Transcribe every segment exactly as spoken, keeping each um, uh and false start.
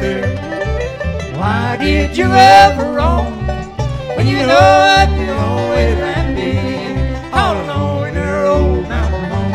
wonder, why did you ever roam when you know that you always had me all alone in her old mountain home?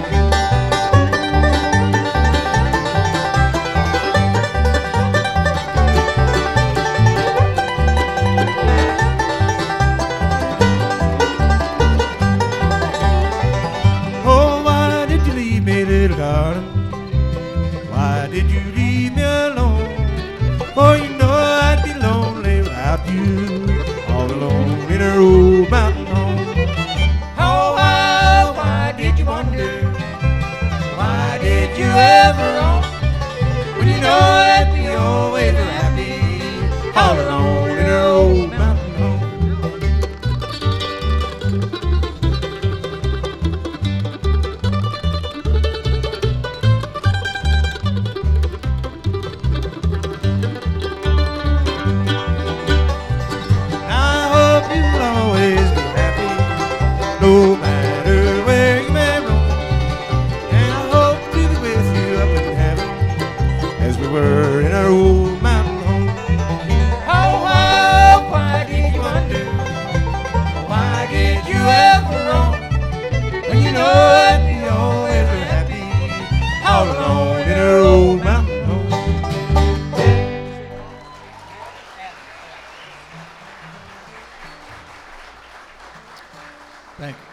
Oh, why did you leave me, little darling? Why did you leave me alone? Oh, you know I'd be lonely without you, all alone in her old mountain home. Oh, why, why did you wonder? Why did you ever roam when you know that we always were happy, all alone in her old mountain home? No matter where you may roam, and I hope to be with you up in heaven as we were in our old mountain home. Oh, why, why did you wonder? Why did you ever roam when you know that we always were happy, all alone in our old mountain home? Thank you.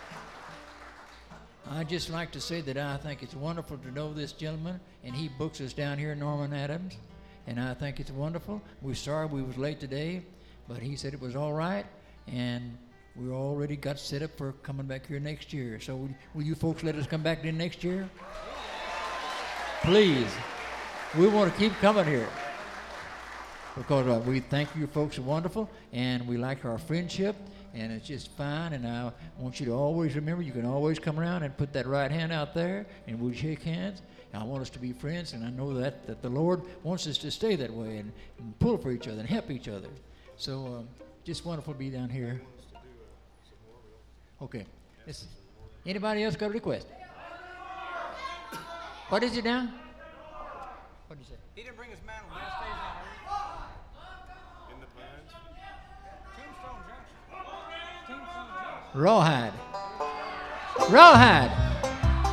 I'd just like to say that I think it's wonderful to know this gentleman, and he books us down here, Norman Adams, and I think it's wonderful. We're sorry we was late today, but he said it was all right, and we already got set up for coming back here next year. So will, will you folks let us come back in next year? Please. We want to keep coming here, because uh, we think you folks are wonderful, and we like our friendship, and it's just fine. And I want you to always remember, you can always come around and put that right hand out there, and we'll shake hands. And I want us to be friends, and I know that, that the Lord wants us to stay that way and, and pull for each other and help each other. So um, just wonderful to be down here. Okay. This, anybody else got a request? What is it now? What did you say? He didn't bring his mantle. He stays on there. In the pines? Tombstone Junction. Tombstone Junction. Rawhide. Rawhide.